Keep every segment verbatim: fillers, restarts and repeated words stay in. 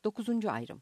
Dokuzuncu ayrım.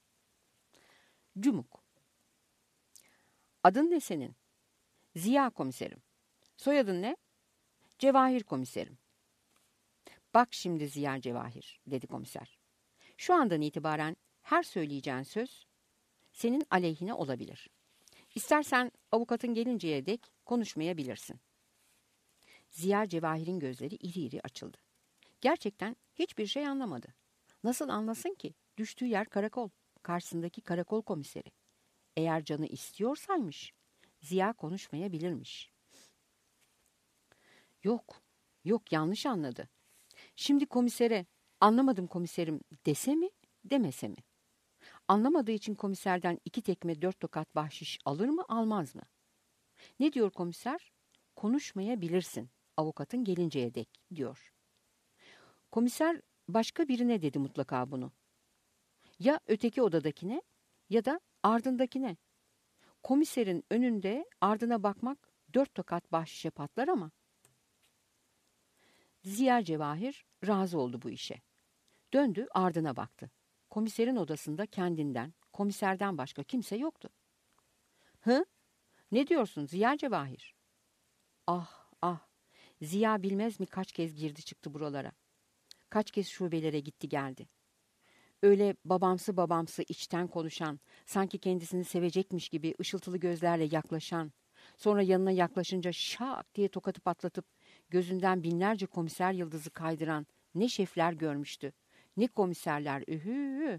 Cumuk. Adın ne senin? Ziya komiserim. Soyadın ne? Cevahir komiserim. Bak şimdi Ziya Cevahir, dedi komiser. Şu andan itibaren her söyleyeceğin söz senin aleyhine olabilir. İstersen avukatın gelinceye dek konuşmayabilirsin. Ziya Cevahir'in gözleri iri iri açıldı. Gerçekten hiçbir şey anlamadı. Nasıl anlasın ki? Düştüğü yer karakol. Karşısındaki karakol komiseri. Eğer canı istiyorsaymış, Ziya konuşmayabilirmiş. Yok, yok yanlış anladı. Şimdi komisere, anlamadım komiserim dese mi, demese mi? Anlamadığı için komiserden iki tekme dört tokat bahşiş alır mı, almaz mı? Ne diyor komiser? Konuşmayabilirsin, avukatın gelinceye dek, diyor. Komiser başka birine dedi mutlaka bunu. Ya öteki odadakine ya da ardındakine. Komiserin önünde ardına bakmak dört tokat bahşişe patlar ama. Ziya Cevahir razı oldu bu işe. Döndü ardına baktı. Komiserin odasında kendinden, komiserden başka kimse yoktu. Hı? Ne diyorsun Ziya Cevahir? Ah ah, Ziya bilmez mi kaç kez girdi çıktı buralara. Kaç kez şubelere gitti geldi. Öyle babamsı babamsı içten konuşan, sanki kendisini sevecekmiş gibi ışıltılı gözlerle yaklaşan, sonra yanına yaklaşınca şak diye tokatı patlatıp gözünden binlerce komiser yıldızı kaydıran ne şefler görmüştü, ne komiserler ühü.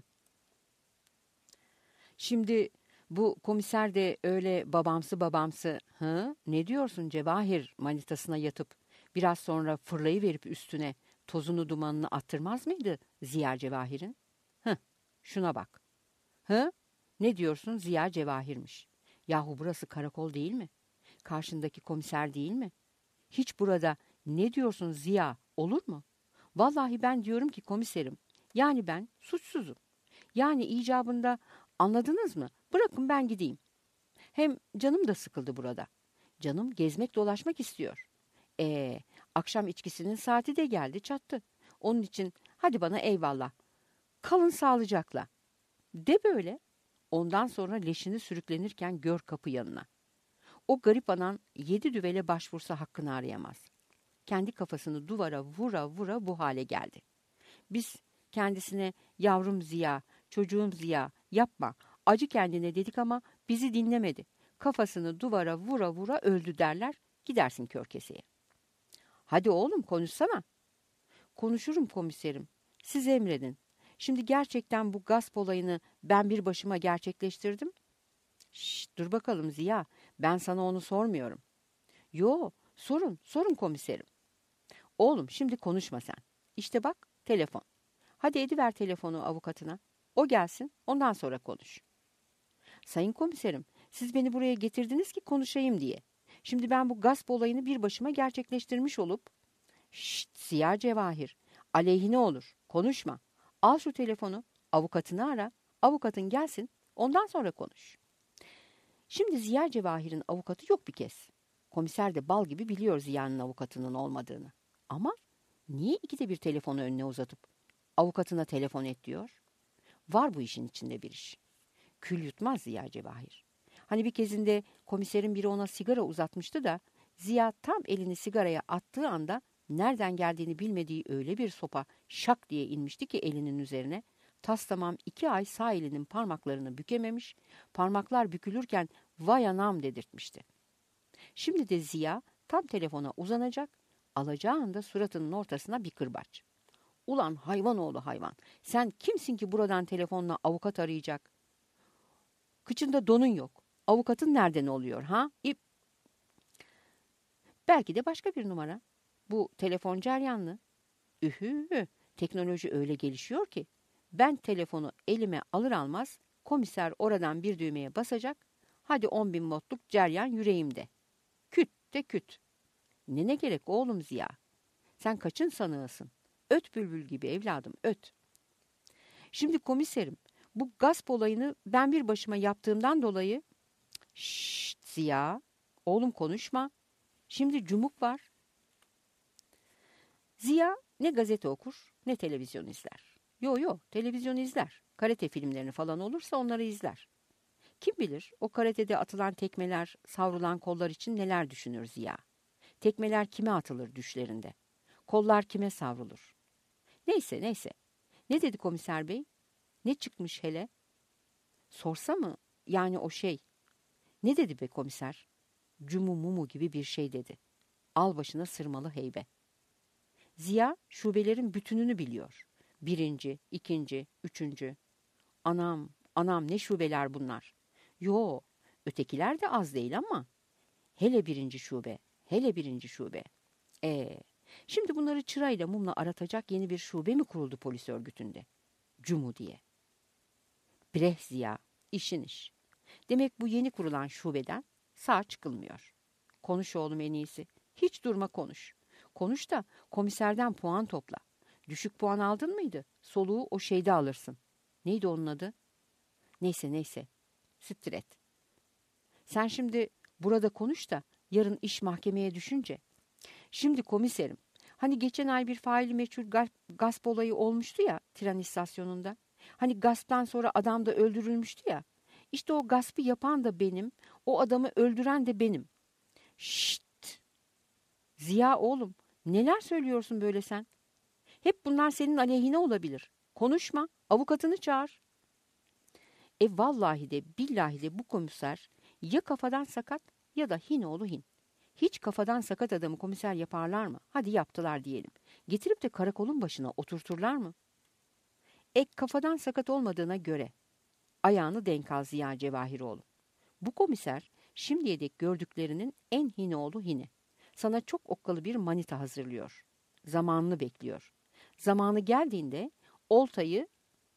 Şimdi bu komiser de öyle babamsı babamsı, hı? Ne diyorsun Cevahir manitasına yatıp biraz sonra fırlayıverip üstüne tozunu dumanını attırmaz mıydı Ziya Cevahir'in? Hıh, şuna bak. Hı? Ne diyorsun Ziya Cevahir'miş. Yahu burası karakol değil mi? Karşındaki komiser değil mi? Hiç burada ne diyorsun Ziya olur mu? Vallahi ben diyorum ki komiserim, yani ben suçsuzum. Yani icabında anladınız mı? Bırakın ben gideyim. Hem canım da sıkıldı burada. Canım gezmek dolaşmak istiyor. Ee, akşam içkisinin saati de geldi çattı. Onun için hadi bana eyvallah. Kalın sağlıcakla. De böyle. Ondan sonra leşini sürüklenirken gör kapı yanına. O garip anan yedi düvele başvursa hakkını arayamaz. Kendi kafasını duvara vura vura bu hale geldi. Biz kendisine yavrum Ziya, çocuğum Ziya, yapma, acı kendine dedik ama bizi dinlemedi. Kafasını duvara vura vura öldü derler, gidersin kör keseye. Hadi oğlum konuşsana. Konuşurum komiserim. Siz emredin. Şimdi gerçekten bu gasp olayını ben bir başıma gerçekleştirdim. Şşt, dur bakalım Ziya, ben sana onu sormuyorum. Yo, sorun, sorun komiserim. Oğlum şimdi konuşma sen. İşte bak, telefon. Hadi ediver telefonu avukatına. O gelsin, ondan sonra konuş. Sayın komiserim, siz beni buraya getirdiniz ki konuşayım diye. Şimdi ben bu gasp olayını bir başıma gerçekleştirmiş olup... Şşt, Ziya Cevahir, aleyhine olur, konuşma. Al şu telefonu, avukatını ara, avukatın gelsin, ondan sonra konuş. Şimdi Ziya Cevahir'in avukatı yok bir kez. Komiser de bal gibi biliyor Ziya'nın avukatının olmadığını. Ama niye ikide bir telefonu önüne uzatıp avukatına telefon et diyor? Var bu işin içinde bir iş. Kül yutmaz Ziya Cevahir. Hani bir kezinde komiserin biri ona sigara uzatmıştı da Ziya tam elini sigaraya attığı anda nereden geldiğini bilmediği öyle bir sopa şak diye inmişti ki elinin üzerine. Tas tamam iki ay sağ elinin parmaklarını bükememiş, parmaklar bükülürken vay anam dedirtmişti. Şimdi de Ziya tam telefona uzanacak, alacağı anda suratının ortasına bir kırbaç. Ulan hayvan oğlu hayvan, sen kimsin ki buradan telefonla avukat arayacak? Kıçında donun yok. Avukatın nereden oluyor ha? İp. Belki de başka bir numara. Bu telefon ceryanlı. Ühü, teknoloji öyle gelişiyor ki ben telefonu elime alır almaz komiser oradan bir düğmeye basacak. Hadi on bin motluk ceryan yüreğimde. Küt de küt. Ne ne gerek oğlum Ziya? Sen kaçın sanığısın? Öt bülbül gibi evladım öt. Şimdi komiserim, bu gasp olayını ben bir başıma yaptığımdan dolayı... Şşt Ziya, oğlum konuşma. Şimdi cumuk var. Ziya ne gazete okur ne televizyon izler. Yo yo televizyon izler. Karate filmlerini falan olursa onları izler. Kim bilir o karatede atılan tekmeler, savrulan kollar için neler düşünür Ziya. Tekmeler kime atılır düşlerinde? Kollar kime savrulur? Neyse neyse. Ne dedi komiser bey? Ne çıkmış hele? Sorsa mı? Yani o şey. Ne dedi be komiser? Cumu mumu gibi bir şey dedi. Al başına sırmalı heybe. Ziya şubelerin bütününü biliyor. Birinci, ikinci, üçüncü. Anam, anam ne şubeler bunlar. Yo, ötekiler de az değil ama. Hele birinci şube, hele birinci şube. Ee, şimdi bunları çırayla mumla aratacak yeni bir şube mi kuruldu polis örgütünde? Cumu diye. Breh Ziya, işin iş. Demek bu yeni kurulan şubeden sağ çıkılmıyor. Konuş oğlum en iyisi. Hiç durma konuş. Konuş da komiserden puan topla. Düşük puan aldın mıydı? Soluğu o şeyde alırsın. Neydi onun adı? Neyse neyse. Siktir et. Sen şimdi burada konuş da yarın iş mahkemeye düşünce. Şimdi komiserim. Hani geçen ay bir faili meçhul gasp olayı olmuştu ya tren istasyonunda. Hani gasptan sonra adam da öldürülmüştü ya. İşte o gaspı yapan da benim, o adamı öldüren de benim. Şşt! Ziya oğlum, neler söylüyorsun böyle sen? Hep bunlar senin aleyhine olabilir. Konuşma, avukatını çağır. E vallahi de billahi de bu komiser ya kafadan sakat ya da hinoğlu hin. Hiç kafadan sakat adamı komiser yaparlar mı? Hadi yaptılar diyelim. Getirip de karakolun başına oturturlar mı? E kafadan sakat olmadığına göre ayağını denk al Ziya Cevahiroğlu. Bu komiser şimdiye dek gördüklerinin en hinoğlu hini. Sana çok okkalı bir manita hazırlıyor. Zamanını bekliyor. Zamanı geldiğinde oltayı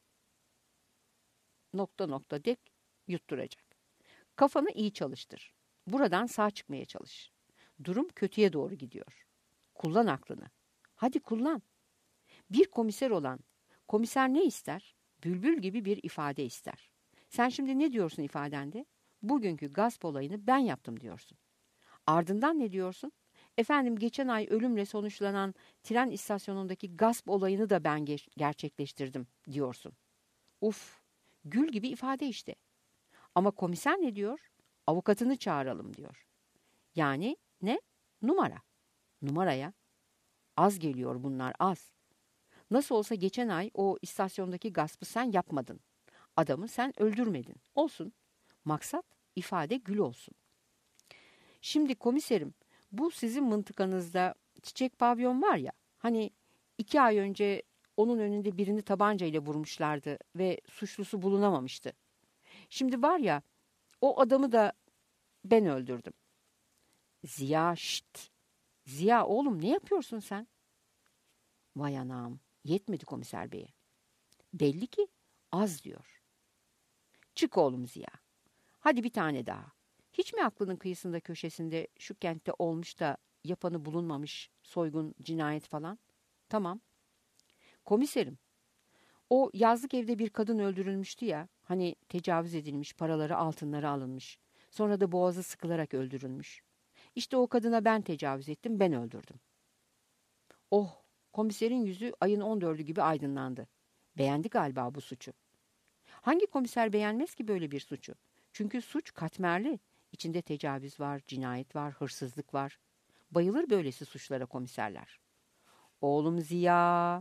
nokta nokta dek yutturacak. Kafanı iyi çalıştır. Buradan sağ çıkmaya çalış. Durum kötüye doğru gidiyor. Kullan aklını. Hadi kullan. Bir komiser olan, komiser ne ister? Bülbül gibi bir ifade ister. Sen şimdi ne diyorsun ifadende? Bugünkü gasp olayını ben yaptım diyorsun. Ardından ne diyorsun? Efendim geçen ay ölümle sonuçlanan tren istasyonundaki gasp olayını da ben ge- gerçekleştirdim diyorsun. Uf, gül gibi ifade işte. Ama komiser ne diyor? Avukatını çağıralım diyor. Yani ne? Numara. Numaraya. Az geliyor bunlar az. Nasıl olsa geçen ay o istasyondaki gaspı sen yapmadın. Adamı sen öldürmedin. Olsun. Maksat ifade gül olsun. Şimdi komiserim, bu sizin mıntıkanızda Çiçek Pavyon var ya, hani iki ay önce onun önünde birini tabancayla vurmuşlardı ve suçlusu bulunamamıştı. Şimdi var ya, o adamı da ben öldürdüm. Ziya şşt. Ziya oğlum ne yapıyorsun sen? Vay anam, yetmedi komiser beye. Belli ki az diyor. Çık oğlum Ziya. Hadi bir tane daha. Hiç mi aklının kıyısında köşesinde şu kentte olmuş da yapanı bulunmamış soygun, cinayet falan? Tamam. Komiserim, o yazlık evde bir kadın öldürülmüştü ya, hani tecavüz edilmiş, paraları altınları alınmış. Sonra da boğazı sıkılarak öldürülmüş. İşte o kadına ben tecavüz ettim, ben öldürdüm. Oh, komiserin yüzü ayın on dördü gibi aydınlandı. Beğendi galiba bu suçu. Hangi komiser beğenmez ki böyle bir suçu? Çünkü suç katmerli. İçinde tecavüz var, cinayet var, hırsızlık var. Bayılır böylesi suçlara komiserler. Oğlum Ziya.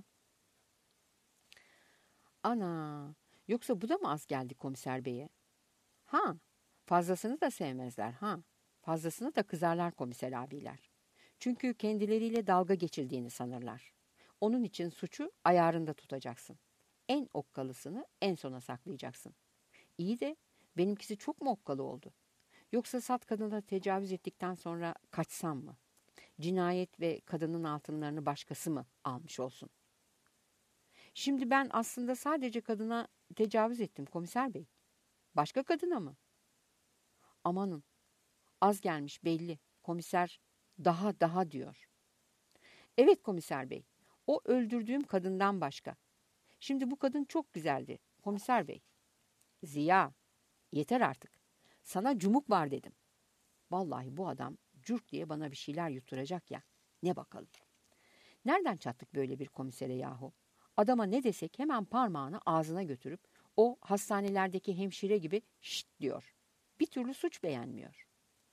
Ana, yoksa bu da mı az geldi komiser beye? Ha, fazlasını da sevmezler ha. Fazlasını da kızarlar komiser abiler. Çünkü kendileriyle dalga geçildiğini sanırlar. Onun için suçu ayarında tutacaksın. En okkalısını en sona saklayacaksın. İyi de benimkisi çok mu okkalı oldu? Yoksa sat kadına tecavüz ettikten sonra kaçsam mı? Cinayet ve kadının altınlarını başkası mı almış olsun? Şimdi ben aslında sadece kadına tecavüz ettim komiser bey. Başka kadına mı? Amanın, az gelmiş belli. Komiser daha daha diyor. Evet komiser bey, o öldürdüğüm kadından başka. Şimdi bu kadın çok güzeldi komiser bey. Ziya, yeter artık. Sana cumuk var dedim. Vallahi bu adam cürk diye bana bir şeyler yutturacak ya. Ne bakalım. Nereden çattık böyle bir komisere yahu? Adama ne desek hemen parmağını ağzına götürüp O hastanelerdeki hemşire gibi şşt diyor. Bir türlü suç beğenmiyor.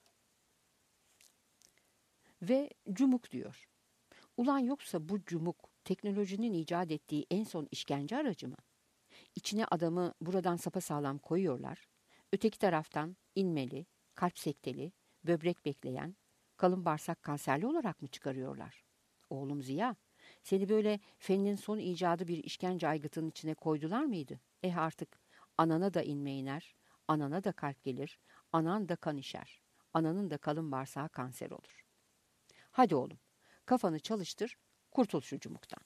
Ve cumuk diyor. Ulan yoksa bu cumuk teknolojinin icat ettiği en son işkence aracı mı? İçine adamı buradan sapasağlam koyuyorlar. Öteki taraftan inmeli, kalp sekteli, böbrek bekleyen, kalın bağırsak kanserli olarak mı çıkarıyorlar? Oğlum Ziya, seni böyle fennin son icadı bir işkence aygıtının içine koydular mıydı? Eh artık anana da inme iner, anana da kalp gelir, anan da kan işer, ananın da kalın bağırsağı kanser olur. Hadi oğlum, kafanı çalıştır, kurtul şu cumuktan.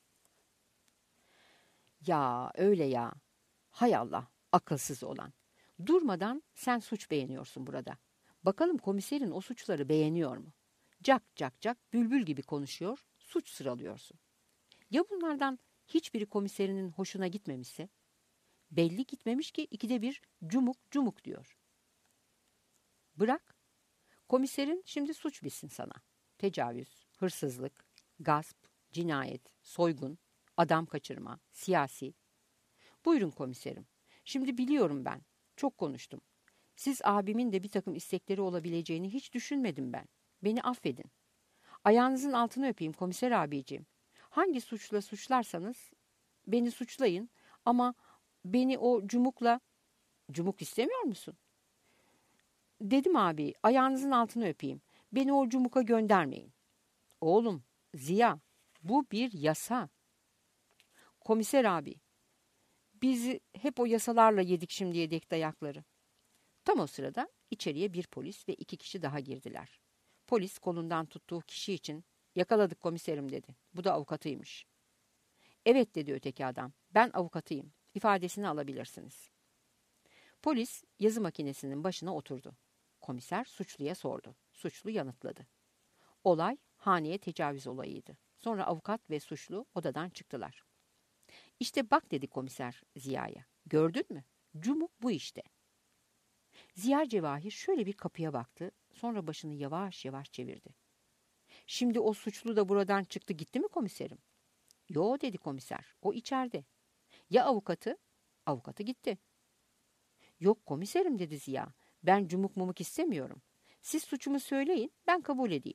Ya öyle ya. Hay Allah, akılsız olan. Durmadan sen suç beğeniyorsun burada. Bakalım komiserin o suçları beğeniyor mu? Cak cak cak bülbül gibi konuşuyor, suç sıralıyorsun. Ya bunlardan hiçbiri komiserinin hoşuna gitmemişse? Belli gitmemiş ki ikide bir cumuk cumuk diyor. Bırak. Komiserin şimdi suç bilsin sana. Tecavüz, hırsızlık, gasp, cinayet, soygun, adam kaçırma, siyasi. Buyurun komiserim. Şimdi biliyorum ben. Çok konuştum. Siz abimin de bir takım istekleri olabileceğini hiç düşünmedim ben. Beni affedin. Ayağınızın altını öpeyim komiser abiciğim. Hangi suçla suçlarsanız beni suçlayın ama beni o cumukla... Cumuk istemiyor musun? Dedim abi, ayağınızın altını öpeyim. Beni o cumuka göndermeyin. Oğlum, Ziya, bu bir yasa. Komiser abi, biz hep o yasalarla yedik şimdiye dek dayakları. Tam o sırada içeriye bir polis ve iki kişi daha girdiler. Polis kolundan tuttuğu kişi için yakaladık komiserim dedi. Bu da avukatıymış. Evet dedi öteki adam. Ben avukatıyım. İfadesini alabilirsiniz. Polis yazı makinesinin başına oturdu. Komiser suçluya sordu. Suçlu yanıtladı. Olay haneye tecavüz olayıydı. Sonra avukat ve suçlu odadan çıktılar. İşte bak dedi komiser Ziya'ya. Gördün mü? Cumuk bu işte. Ziya Cevahir şöyle bir kapıya baktı. Sonra başını yavaş yavaş çevirdi. Şimdi o suçlu da buradan çıktı gitti mi komiserim? Yo dedi komiser. O içeride. Ya avukatı? Avukatı gitti. Yok komiserim dedi Ziya. Ben cumuk mumuk istemiyorum. Siz suçumu söyleyin ben kabul edeyim.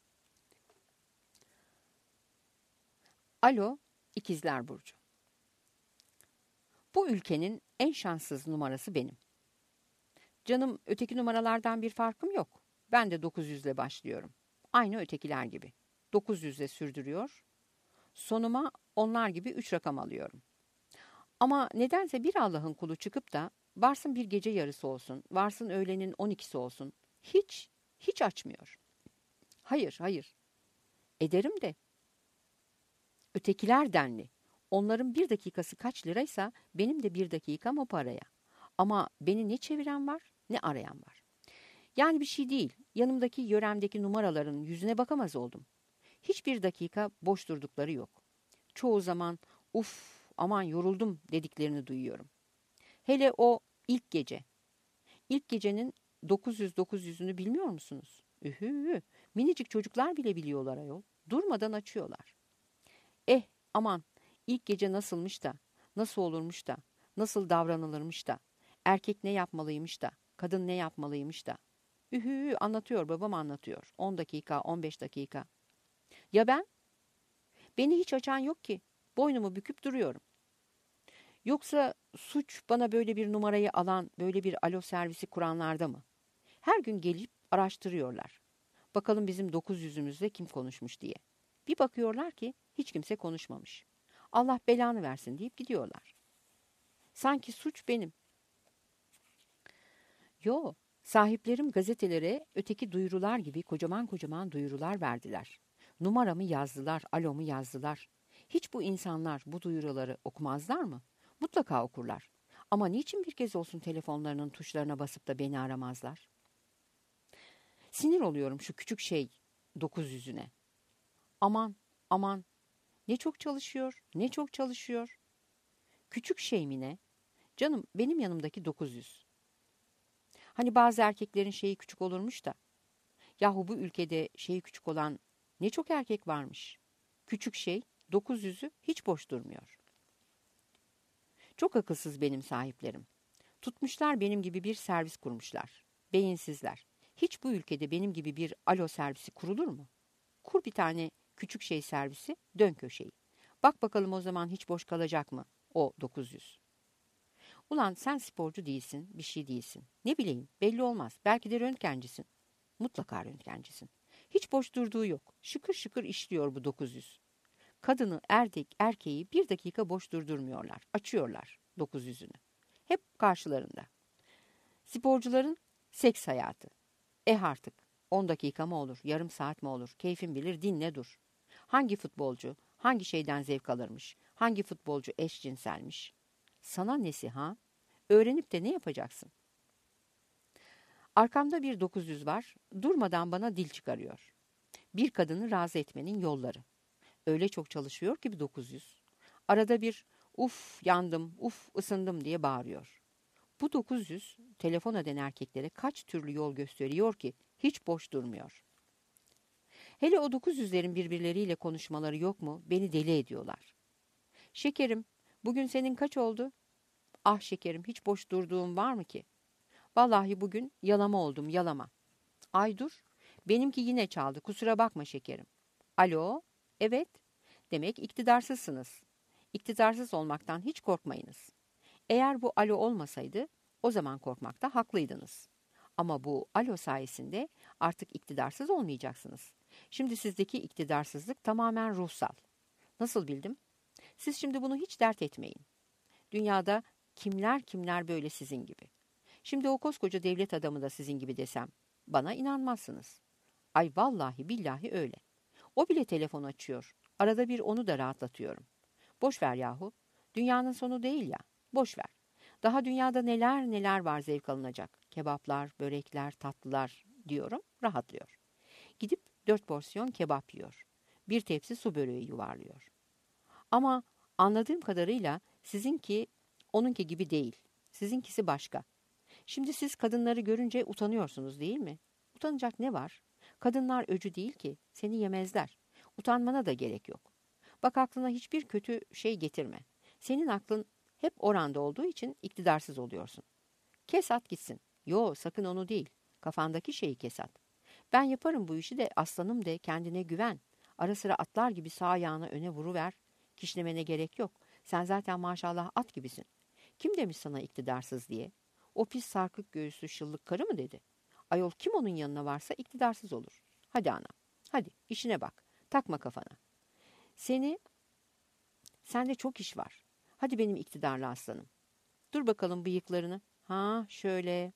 Alo, İkizler Burcu. Bu ülkenin en şanssız numarası benim. Canım öteki numaralardan bir farkım yok. Ben de dokuz yüzle başlıyorum. Aynı ötekiler gibi. dokuz yüzle sürdürüyor. Sonuma onlar gibi üç rakam alıyorum. Ama nedense bir Allah'ın kulu çıkıp da varsın bir gece yarısı olsun, varsın öğlenin on ikisi olsun. Hiç, hiç açmıyor. Hayır, hayır. Ederim de. Ötekiler denli. Onların bir dakikası kaç liraysa benim de bir dakikam o paraya. Ama beni ne çeviren var ne arayan var. Yani bir şey değil. Yanımdaki yöremdeki numaraların yüzüne bakamaz oldum. Hiçbir dakika boş durdukları yok. Çoğu zaman uf aman yoruldum dediklerini duyuyorum. Hele o ilk gece. İlk gecenin dokuz yüz dokuz yüzünü bilmiyor musunuz? Ühü, minicik çocuklar bile biliyorlar ayol. Durmadan açıyorlar. Eh aman ilk gece nasılmış da, nasıl olurmuş da, nasıl davranılırmış da, erkek ne yapmalıymış da, kadın ne yapmalıymış da. Ühü anlatıyor babam anlatıyor. on dakika, on beş dakika. Ya ben? Beni hiç açan yok ki. Boynumu büküp duruyorum. Yoksa suç bana böyle bir numarayı alan, böyle bir alo servisi kuranlarda mı? Her gün gelip araştırıyorlar. Bakalım bizim dokuz yüzümüzle kim konuşmuş diye. Bir bakıyorlar ki hiç kimse konuşmamış. Allah belanı versin deyip gidiyorlar. Sanki suç benim. Yo, sahiplerim gazetelere öteki duyurular gibi kocaman kocaman duyurular verdiler. Numaramı yazdılar, alomu yazdılar. Hiç bu insanlar bu duyuruları okumazlar mı? Mutlaka okurlar. Ama niçin bir kez olsun telefonlarının tuşlarına basıp da beni aramazlar? Sinir oluyorum şu küçük şey dokuz yüzüne. Aman, aman, ne çok çalışıyor, ne çok çalışıyor. Küçük şey mi ne? Canım benim yanımdaki dokuz yüz. Hani bazı erkeklerin şeyi küçük olurmuş da. Yahu bu ülkede şeyi küçük olan ne çok erkek varmış. Küçük şey dokuz yüzü hiç boş durmuyor. Çok akılsız benim sahiplerim. Tutmuşlar benim gibi bir servis kurmuşlar. Beyinsizler. Hiç bu ülkede benim gibi bir alo servisi kurulur mu? Kur bir tane küçük şey servisi, dön köşeyi. Bak bakalım o zaman hiç boş kalacak mı o dokuz yüz? Ulan sen sporcu değilsin, bir şey değilsin. Ne bileyim, belli olmaz. Belki de röntgencisin. Mutlaka röntgencisin. Hiç boş durduğu yok. Şıkır şıkır işliyor bu dokuz yüz. Kadını, erkek, erkeği bir dakika boş durdurmuyorlar. Açıyorlar dokuz yüzünü. Hep karşılarında. Sporcuların seks hayatı. Eh artık. on dakika mı olur, yarım saat mi olur? Keyfin bilir, dinle dur. Hangi futbolcu, hangi şeyden zevk alırmış? Hangi futbolcu eşcinselmiş? Sana nesi ha? Öğrenip de ne yapacaksın? Arkamda bir dokuz yüz var, durmadan bana dil çıkarıyor. Bir kadını razı etmenin yolları. Öyle çok çalışıyor ki bir dokuz yüz. Arada bir uf yandım, uf ısındım diye bağırıyor. Bu dokuz yüz telefon eden erkeklere kaç türlü yol gösteriyor ki hiç boş durmuyor. Hele o dokuz yüzlerin birbirleriyle konuşmaları yok mu beni deli ediyorlar. Şekerim, bugün senin kaç oldu? Ah şekerim, hiç boş durduğum var mı ki? Vallahi bugün yalama oldum, yalama. Ay dur, benimki yine çaldı, kusura bakma şekerim. Alo, evet, demek iktidarsızsınız. İktidarsız olmaktan hiç korkmayınız. Eğer bu alo olmasaydı, o zaman korkmakta haklıydınız. Ama bu alo sayesinde artık iktidarsız olmayacaksınız. Şimdi sizdeki iktidarsızlık tamamen ruhsal. Nasıl bildim? Siz şimdi bunu hiç dert etmeyin. Dünyada kimler kimler böyle sizin gibi. Şimdi o koskoca devlet adamı da sizin gibi desem, bana inanmazsınız. Ay vallahi billahi öyle. O bile telefon açıyor. Arada bir onu da rahatlatıyorum. Boş ver yahu. Dünyanın sonu değil ya. Boş ver. Daha dünyada neler neler var zevk alınacak. Kebaplar, börekler, tatlılar diyorum, rahatlıyor. Gidip dört porsiyon kebap yiyor. Bir tepsi su böreği yuvarlıyor. Ama anladığım kadarıyla sizinki onunki gibi değil. Sizinkisi başka. Şimdi siz kadınları görünce utanıyorsunuz değil mi? Utanacak ne var? Kadınlar öcü değil ki. Seni yemezler. Utanmana da gerek yok. Bak aklına hiçbir kötü şey getirme. Senin aklın hep oranda olduğu için iktidarsız oluyorsun. Kes at gitsin. Yo sakın onu değil. Kafandaki şeyi kes at. Ben yaparım bu işi de aslanım de kendine güven. Ara sıra atlar gibi sağ ayağını öne vuruver. Kişnemene gerek yok. Sen zaten maşallah at gibisin. Kim demiş sana iktidarsız diye? O pis sarkık göğüslü şıllık karı mı dedi? Ayol kim onun yanına varsa iktidarsız olur. Hadi ana. Hadi işine bak. Takma kafana. Seni, sende çok iş var. Hadi benim iktidarlı aslanım. Dur bakalım bıyıklarını. Ha şöyle.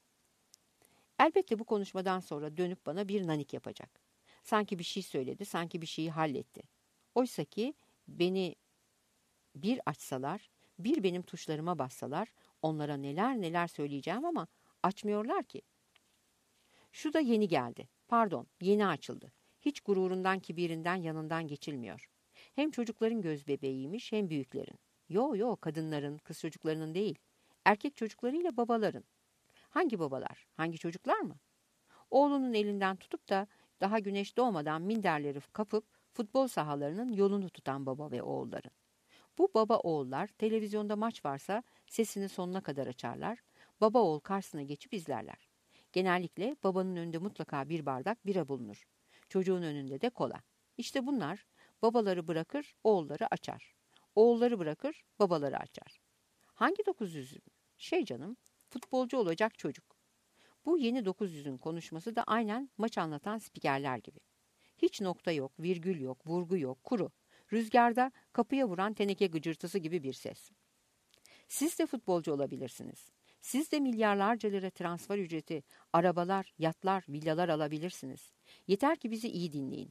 Elbette bu konuşmadan sonra dönüp bana bir nanik yapacak. Sanki bir şey söyledi, sanki bir şeyi halletti. Oysa ki beni bir açsalar, bir benim tuşlarıma bassalar, onlara neler neler söyleyeceğim ama açmıyorlar ki. Şu da yeni geldi. Pardon, yeni açıldı. Hiç gururundan, kibirinden yanından geçilmiyor. Hem çocukların göz bebeğiymiş hem büyüklerin. Yo yo kadınların, kız çocuklarının değil. Erkek çocuklarıyla babaların. Hangi babalar? Hangi çocuklar mı? Oğlunun elinden tutup da daha güneş doğmadan minderleri kapıp futbol sahalarının yolunu tutan baba ve oğulların. Bu baba oğullar televizyonda maç varsa sesini sonuna kadar açarlar. Baba oğul karşısına geçip izlerler. Genellikle babanın önünde mutlaka bir bardak bira bulunur. Çocuğun önünde de kola. İşte bunlar babaları bırakır, oğulları açar. Oğulları bırakır, babaları açar. Hangi dokuz yüzün? Şey canım, futbolcu olacak çocuk. Bu yeni dokuz yüzün konuşması da aynen maç anlatan spikerler gibi. Hiç nokta yok, virgül yok, vurgu yok, kuru. Rüzgarda kapıya vuran teneke gıcırtısı gibi bir ses. Siz de futbolcu olabilirsiniz. Siz de milyarlarca lira transfer ücreti, arabalar, yatlar, villalar alabilirsiniz. Yeter ki bizi iyi dinleyin.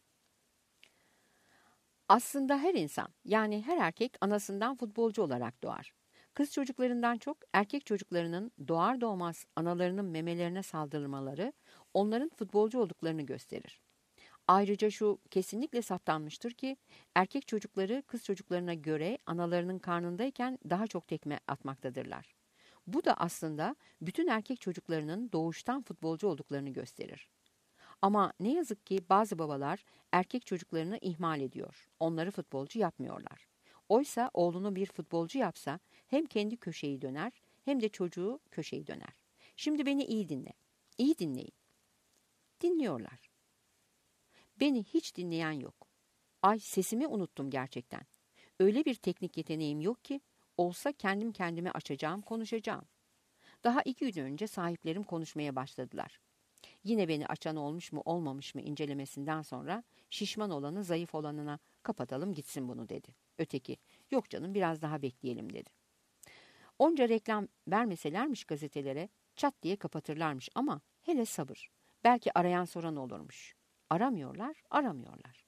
Aslında her insan, yani her erkek anasından futbolcu olarak doğar. Kız çocuklarından çok erkek çocuklarının doğar doğmaz analarının memelerine saldırmaları onların futbolcu olduklarını gösterir. Ayrıca şu kesinlikle saptanmıştır ki erkek çocukları kız çocuklarına göre analarının karnındayken daha çok tekme atmaktadırlar. Bu da aslında bütün erkek çocuklarının doğuştan futbolcu olduklarını gösterir. Ama ne yazık ki bazı babalar erkek çocuklarını ihmal ediyor. Onları futbolcu yapmıyorlar. Oysa oğlunu bir futbolcu yapsa Hem kendi köşeyi döner hem de çocuğu köşeyi döner. Şimdi beni iyi dinle. İyi dinleyin. Dinliyorlar. Beni hiç dinleyen yok. Ay, sesimi unuttum gerçekten. Öyle bir teknik yeteneğim yok ki, olsa kendim kendime açacağım, konuşacağım. Daha iki gün önce sahiplerim konuşmaya başladılar. Yine beni açan olmuş mu olmamış mı incelemesinden sonra şişman olanı zayıf olanına kapatalım gitsin bunu dedi. Öteki, yok canım biraz daha bekleyelim dedi. Onca reklam vermeselermiş gazetelere, çat diye kapatırlarmış ama hele sabır. Belki arayan soran olurmuş. Aramıyorlar, aramıyorlar.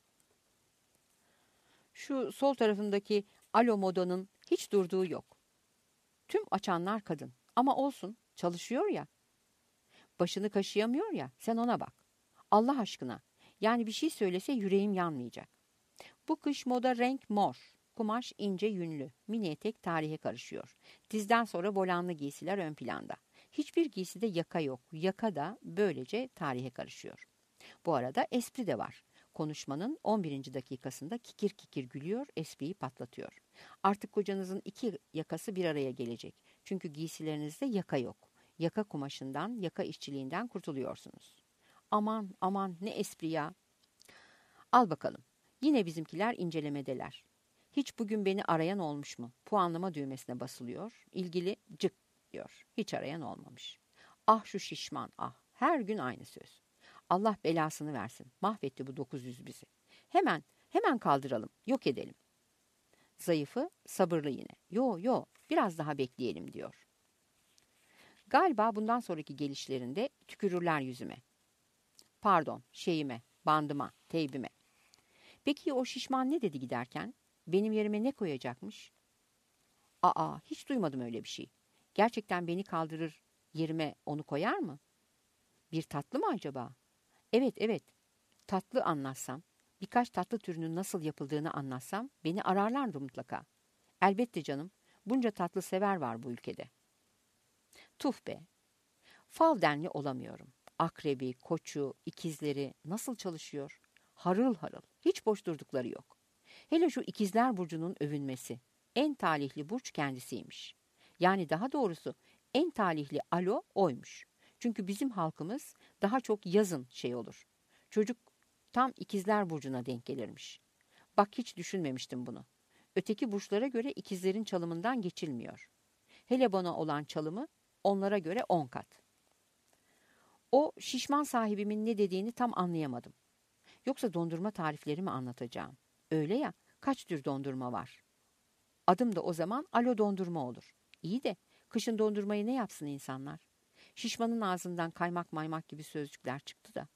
Şu sol tarafındaki alo modanın hiç durduğu yok. Tüm açanlar kadın. Ama olsun, çalışıyor ya. Başını kaşıyamıyor ya, sen ona bak. Allah aşkına, yani bir şey söylese yüreğim yanmayacak. Bu kış moda renk mor. Kumaş ince yünlü. Mini etek tarihe karışıyor. Dizden sonra volanlı giysiler ön planda. Hiçbir giyside yaka yok. Yaka da böylece tarihe karışıyor. Bu arada espri de var. Konuşmanın on birinci dakikasında kikir kikir gülüyor, espriyi patlatıyor. Artık kocanızın iki yakası bir araya gelecek. Çünkü giysilerinizde yaka yok. Yaka kumaşından, yaka işçiliğinden kurtuluyorsunuz. Aman aman ne espri ya. Al bakalım. Yine bizimkiler incelemedeler. Hiç bugün beni arayan olmuş mu? Puanlama düğmesine basılıyor. İlgili cık diyor. Hiç arayan olmamış. Ah şu şişman ah. Her gün aynı söz. Allah belasını versin. Mahvetti bu dokuz yüz bizi. Hemen, hemen kaldıralım. Yok edelim. Zayıfı sabırlı yine. Yo yo biraz daha bekleyelim diyor. Galiba bundan sonraki gelişlerinde tükürürler yüzüme. Pardon şeyime, bandıma, teybime. Peki o şişman ne dedi giderken? Benim yerime ne koyacakmış? Aa, hiç duymadım öyle bir şey. Gerçekten beni kaldırır, yerime onu koyar mı? Bir tatlı mı acaba? Evet, evet. Tatlı anlatsam, birkaç tatlı türünün nasıl yapıldığını anlatsam beni ararlardı mutlaka. Elbette canım, bunca tatlı sever var bu ülkede. Tuf be. Fal denli olamıyorum. Akrebi, koçu, ikizleri nasıl çalışıyor? Harıl harıl, hiç boş durdukları yok. Hele şu ikizler burcunun övünmesi. En talihli burç kendisiymiş. Yani daha doğrusu en talihli alo oymuş. Çünkü bizim halkımız daha çok yazın şey olur. Çocuk tam ikizler burcuna denk gelirmiş. Bak hiç düşünmemiştim bunu. Öteki burçlara göre ikizlerin çalımından geçilmiyor. Hele bana olan çalımı onlara göre on kat. O şişman sahibimin ne dediğini tam anlayamadım. Yoksa dondurma tarifleri mi anlatacağım? Öyle ya, kaç tür dondurma var? Adım da o zaman alo dondurma olur. İyi de kışın dondurmayı ne yapsın insanlar? Şişmanın ağzından kaymak maymak gibi sözcükler çıktı da.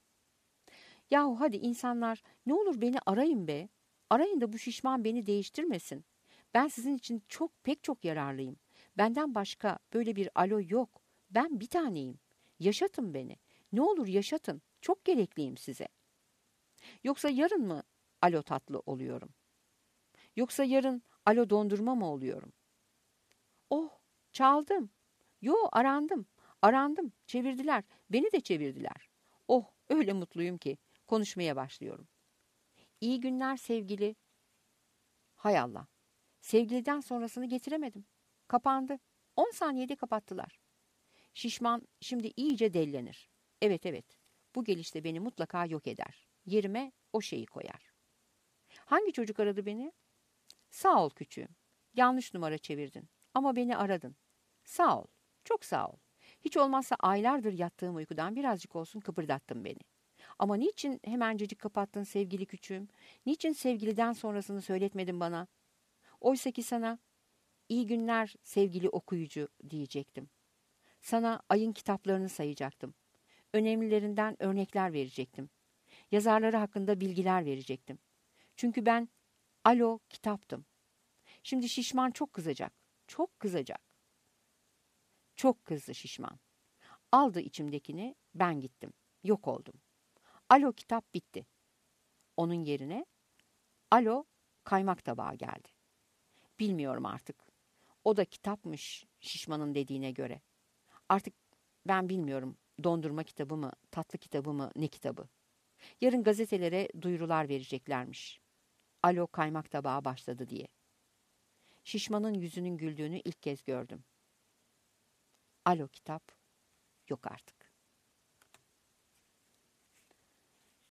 Yahu hadi insanlar ne olur beni arayın be. Arayın da bu şişman beni değiştirmesin. Ben sizin için çok pek çok yararlıyım. Benden başka böyle bir alo yok. Ben bir taneyim. Yaşatın beni. Ne olur yaşatın. Çok gerekliyim size. Yoksa yarın mı alo tatlı oluyorum? Yoksa yarın alo dondurma mı oluyorum? Oh, çaldım. Yo, arandım. Arandım. Çevirdiler. Beni de çevirdiler. Oh, öyle mutluyum ki. Konuşmaya başlıyorum. İyi günler sevgili. Hay Allah. Sevgiliden sonrasını getiremedim. Kapandı. On saniyede kapattılar. Şişman şimdi iyice dellenir. Evet evet. Bu gelişte beni mutlaka yok eder. Yerime o şeyi koyar. Hangi çocuk aradı beni? Sağ ol küçüğüm. Yanlış numara çevirdin. Ama beni aradın. Sağ ol. Çok sağ ol. Hiç olmazsa aylardır yattığım uykudan birazcık olsun kıpırdattın beni. Ama niçin hemencecik kapattın sevgili küçüğüm? Niçin sevgiliden sonrasını söyletmedin bana? Oysa ki sana iyi günler sevgili okuyucu diyecektim. Sana ayın kitaplarını sayacaktım. Önemlilerinden örnekler verecektim. Yazarları hakkında bilgiler verecektim. Çünkü ben alo kitaptım. Şimdi şişman çok kızacak. Çok kızacak. Çok kızdı şişman. Aldı içimdekini, ben gittim. Yok oldum. Alo kitap bitti. Onun yerine alo kaymak tabağı geldi. Bilmiyorum artık. O da kitapmış şişmanın dediğine göre. Artık ben bilmiyorum dondurma kitabı mı, tatlı kitabı mı, ne kitabı. Yarın gazetelere duyurular vereceklermiş. Alo kaymak tabağı başladı diye. Şişmanın yüzünün güldüğünü ilk kez gördüm. Alo kitap, yok artık.